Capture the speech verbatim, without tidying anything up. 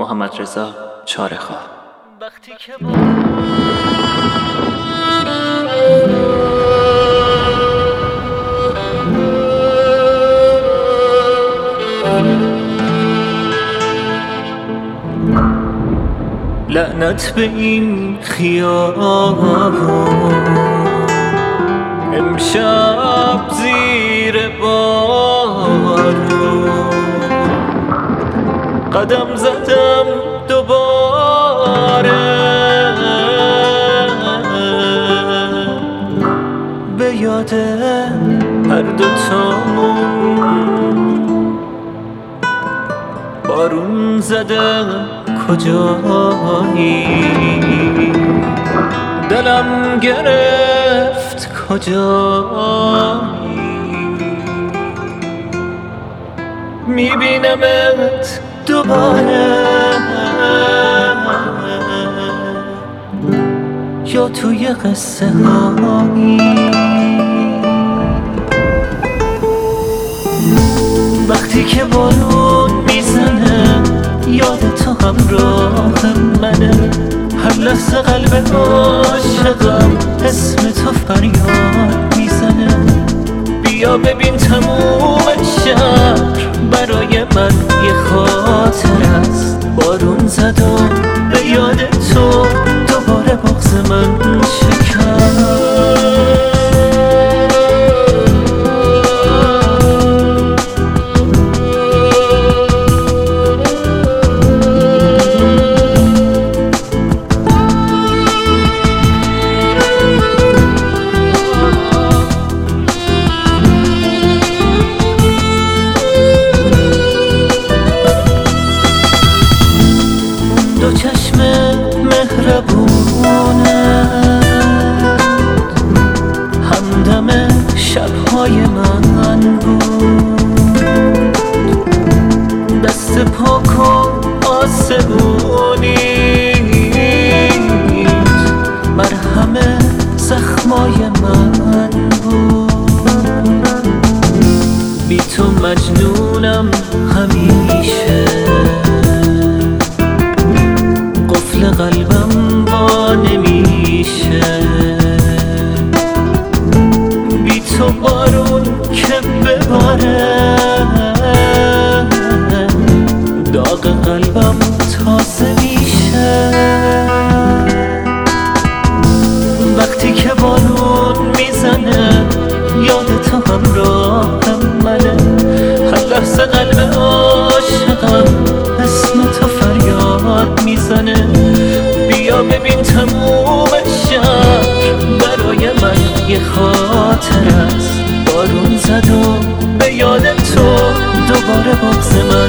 محمدرضا چاره‌خواه. وقتی که لعنت به این خیابان امشب زیر بارون قدم زدم دوباره به یاد هر دوتامون. بارون زده کجایی دلم گرفت کجایی میبینمت دوباره یا توی قصه هایی. وقتی که بارون میزنه یاد تو همراه منه، هر لحظه قلب عاشقم اسم تو فریاد میزنه. بیا ببین تموم شهر برای من یه خاطر است. بارون زد و به یاد تو دوباره بغض من شکست. دو چشم مهربونت همدم شبهای من بود، دست پاک و آسمونیت مرهم زخمای من بود. بی تو مجنونم همیشه، قفل قلبم با نمیشه. بی تو بارون که بباره داغ قلبم تازه میشه. وقتی که بارون میزنه یاد تو همراه منه، هر لحظه قلب عاشقم اسم تو فریاد میزنه. بیا ببین تموم شهر برای من یه خاطر است. بارون زد و به یاد تو دوباره بغض من